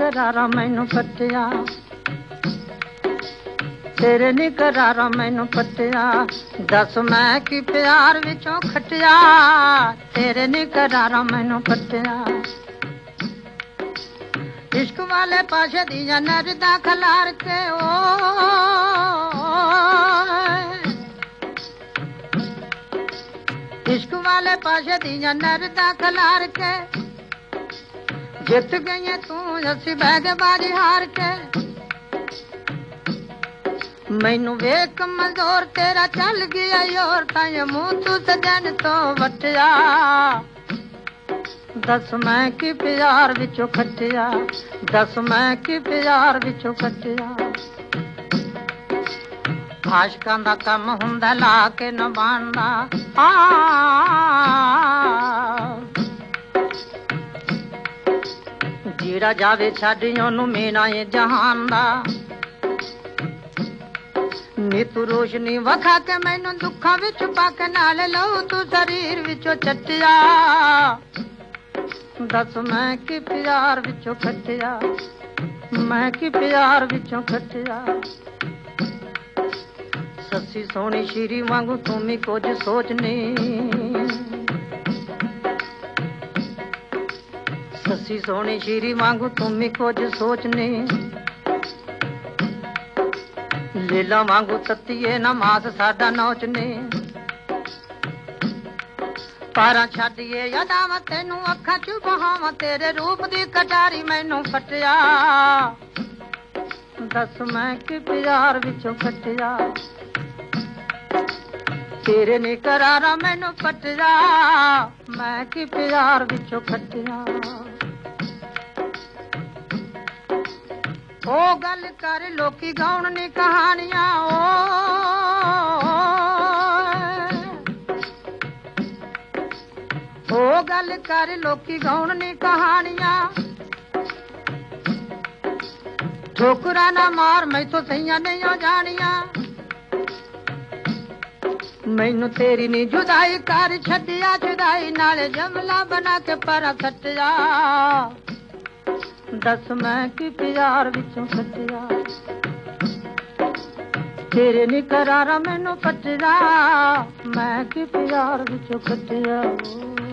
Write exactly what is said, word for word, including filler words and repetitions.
करारा मैनू पटिया, तेरे नी करारा मैनू पटिया, दस मैं की प्यार विचों खटिया, तेरे नी करारा मैनू पटिया। इश्क वाले पाशे दिया नरदा खलार के ओ, इश्क वाले पाशे दिया नरदा खलार के, जित गई तू असी बह गए बाजी हार के। मैनू वेख मजोर तेरा चल गया योर, ताए मुंह तू सजन तो वटिया, दस मैं की प्यार विचों खटिया, दस मैं की प्यार विचों खटिया। आशकां दा कम हुंदा ला के न बांदा, आ जीड़ा जावे छड्ड ओनू मीना ए जहान दा। नी तू रोशनी वखा के मैनू दुखा विच पाके, नाल लहू तू शरीर विचों चटिया, दस मैं की प्यार विचों खटिया, मैं की प्यार विचों खटिया। सस्सी सोहनी श्री वांगू तुमी कुछ सोचनी, सस्सी सोहनी श्री वांगू तुमी कुछ सोचनी। लीला वांगू तत्तीए नमाज साडा नौचनी, पारा छड्डिए यादां तेनू अखां च बहावां, तेरे रूप दी कटारी मैनू फटिया, दस मैं की प्यार विचों खटिया, तेरे नी करारा मैनू पटिया, मैं की प्यार विचों खटिया। ओ गल कर लोकी गाउण नी कहानियां, ओ ओ गल कर लोकी गाउण नी कहानियां, ठोकरा ना मार मैथों सहियां नहीं हो जानियां। मैनू तेरी नी जुदाई कर छड्डिया, जुदाई नाले जमला बना के परा सटिया, दस मैं की प्यार विचों खटिया, तेरे नी करारा मैनू पटिया, मैं की प्यार विचों खटिया।